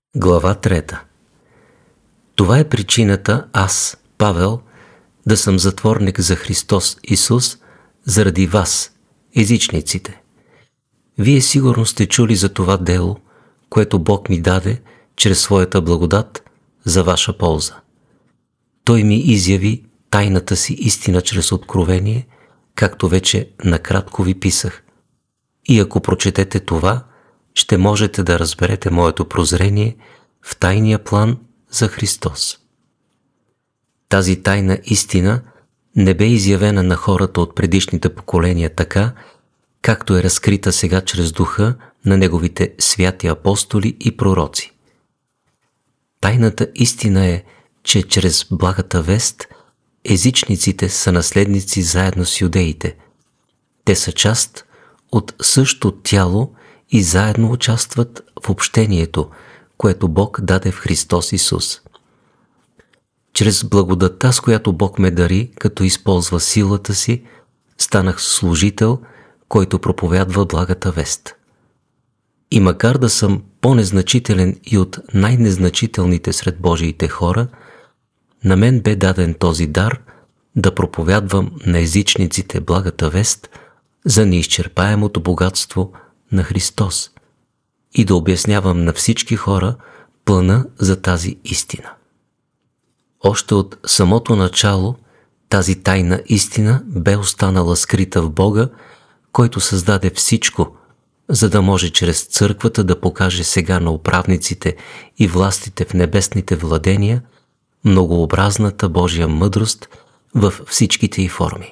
Глава 3. Това е причината аз, Павел, да съм затворник за Христос Исус заради вас, езичниците. Вие сигурно сте чули за това дело, което Бог ми даде чрез своята благодат за ваша полза. Той ми изяви тайната си истина чрез откровение, както вече накратко ви писах. И ако прочетете това, ще можете да разберете моето прозрение в тайния план за Христос. Тази тайна истина не бе изявена на хората от предишните поколения така, както е разкрита сега чрез духа на неговите святи апостоли и пророци. Тайната истина е, че чрез благата вест езичниците са наследници заедно с юдеите. Те са част от същото тяло и заедно участват в общението, което Бог даде в Христос Исус. Чрез благодатта, с която Бог ме дари, като използва силата си, станах служител, който проповядва благата вест. И макар да съм по-незначителен и от най-незначителните сред Божиите хора, на мен бе даден този дар да проповядвам на езичниците благата вест за неизчерпаемото богатство на Христос и да обяснявам на всички хора плана за тази истина. Още от самото начало тази тайна истина бе останала скрита в Бога, който създаде всичко, за да може чрез църквата да покаже сега на управниците и властите в небесните владения многообразната Божия мъдрост във всичките й форми.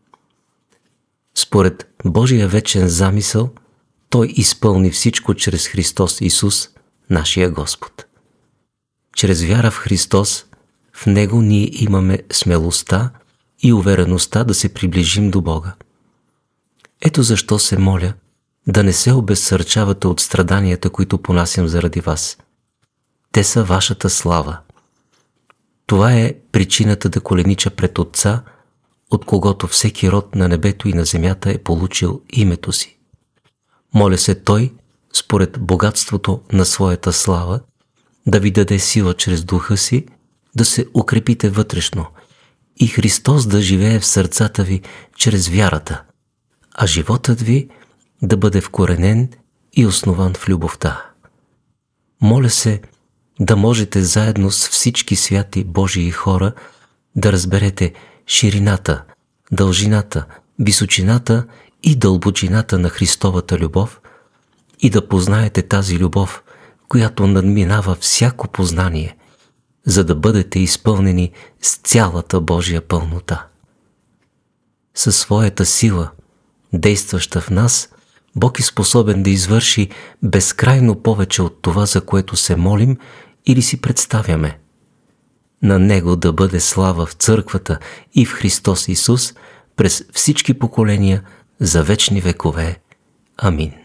Според Божия вечен замисъл, Той изпълни всичко чрез Христос Исус, нашия Господ. Чрез вяра в Христос, в Него ние имаме смелостта и увереността да се приближим до Бога. Ето защо се моля да не се обезсърчавате от страданията, които понасям заради вас. Те са вашата слава. Това е причината да коленича пред Отца, от когото всеки род на небето и на земята е получил името си. Моля се Той, според богатството на своята слава, да ви даде сила чрез духа си, да се укрепите вътрешно и Христос да живее в сърцата ви чрез вярата, а животът ви да бъде вкоренен и основан в любовта. Моля се да можете заедно с всички святи Божии хора да разберете ширината, дължината, височината и дълбочината на Христовата любов и да познаете тази любов, която надминава всяко познание, за да бъдете изпълнени с цялата Божия пълнота. Със своята сила, действаща в нас, Бог е способен да извърши безкрайно повече от това, за което се молим или си представяме. На Него да бъде слава в църквата и в Христос Исус през всички поколения за вечни векове. Амин.